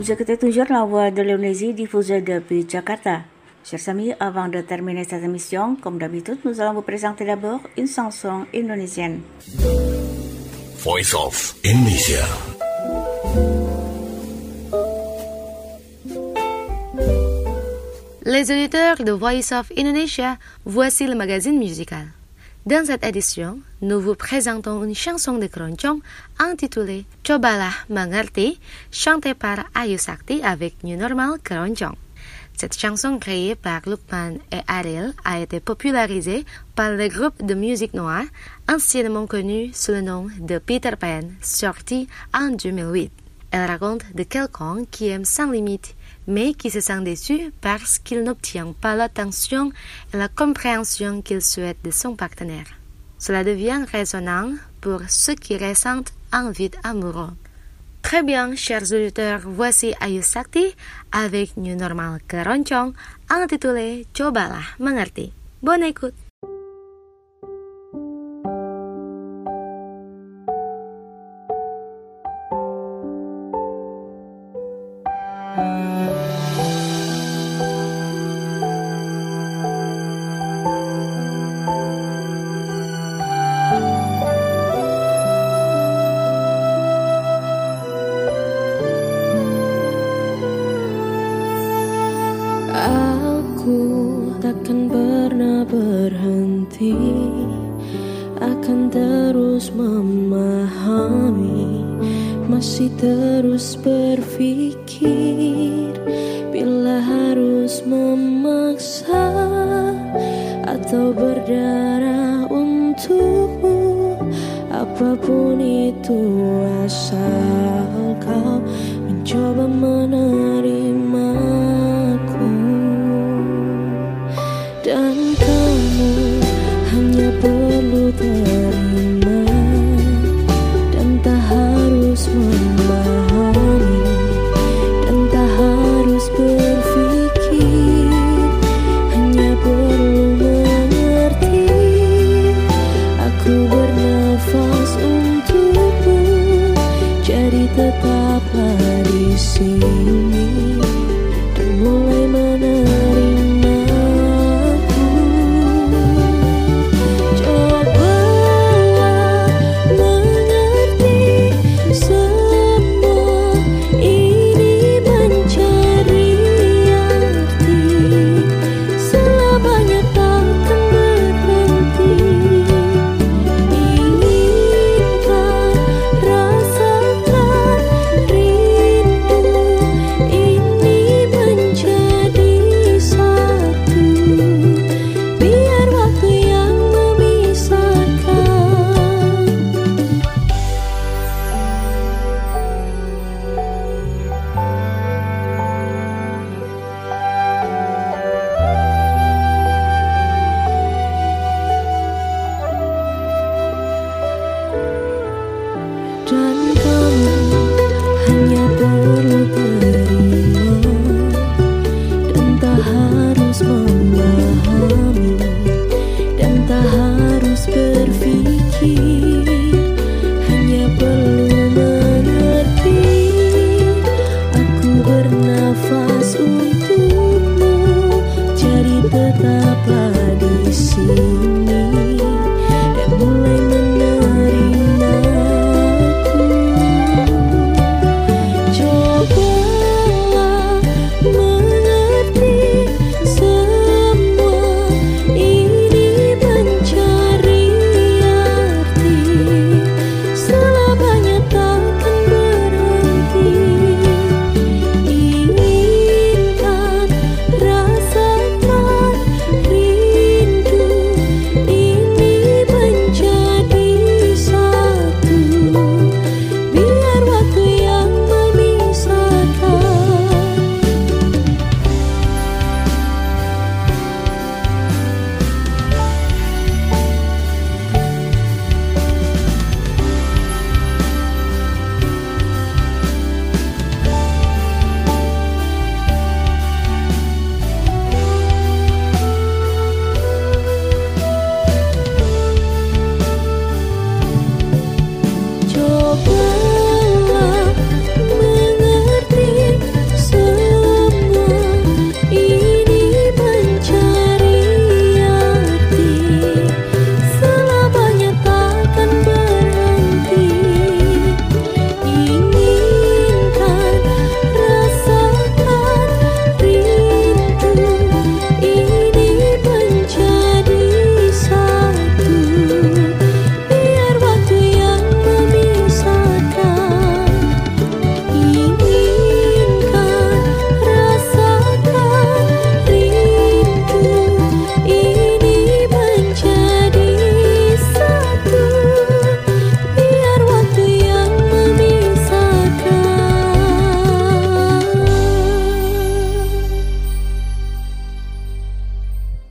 Vous écoutez toujours la voix de l'Indonésie diffusée depuis Jakarta. Chers amis, avant de terminer cette émission, comme d'habitude, nous allons vous présenter d'abord une chanson indonésienne. Voice of Indonesia. Les auditeurs de Voice of Indonesia, voici le magazine musical. Dans cette édition, nous vous présentons une chanson de Keroncong intitulée Cobalah Mengerti, chantée par Ayu Sakti avec New Normal Keroncong. Cette chanson créée par Lukman et Ariel a été popularisée par le groupe de musique noire, anciennement connu sous le nom de Peter Pan, sorti en 2008. Elle raconte de quelqu'un qui aime sans limite, mais qui se sent déçu parce qu'il n'obtient pas l'attention et la compréhension qu'il souhaite de son partenaire. Cela devient résonnant pour ceux qui ressentent un vide amoureux. Très bien, chers auditeurs, voici Ayu Sakti avec New Normal Keroncong intitulé Cobalah Mengerti. Bonne écoute. Aku takkan pernah berhenti, akan terus memahami, masih terus berpikir, bila harus memaksa atau berdarah untukmu, apapun itu asal kau mencoba